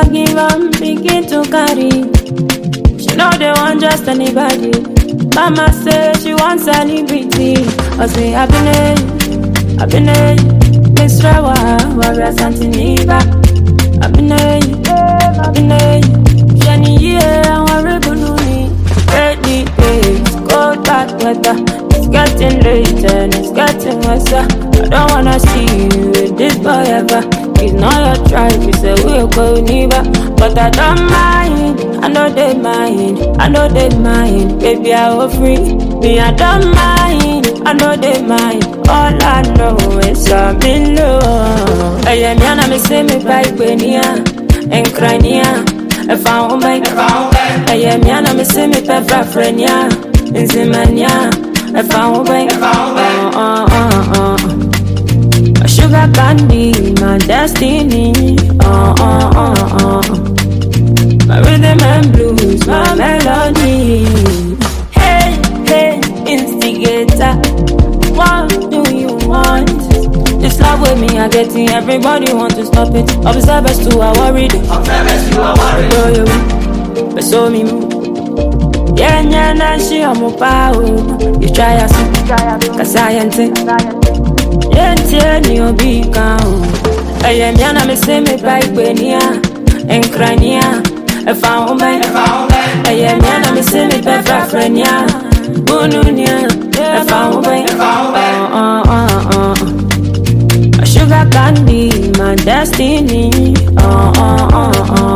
give up, begin to carry. She know they want just anybody. Mama say she wants celebrity. I say I've been a Miss Rawa, Warrior Santiniba. I've been a Jenny, yeah, I'm a rebellion. Ready days, cold bad weather. It's getting late and it's getting worse. I don't wanna see you with this boy ever. He's not your tribe, he say we'll go neither. But I don't mind, I know they mind, baby I will free. Me I don't mind, I know they mind. All I know is I'm in love. I am yana me say me by Benia and Crania. If I won't make I am yana me say me pepper frenia in Zimania. If I won't make sugar candy, my destiny. My rhythm and blues, my melody. Hey, hey, instigator, what do you want? This love with me, I get it. Everybody want to stop it. Observers too are worried. Bro, you so me move. Yeah, nah, she am a power. You try us, cause I ain't it. Yeah, you be calm. I am yana me say me by Benia and Crania. If I won't make I am yana me say me pepper frenia. Bununia. If I won't make sugar candy, my destiny.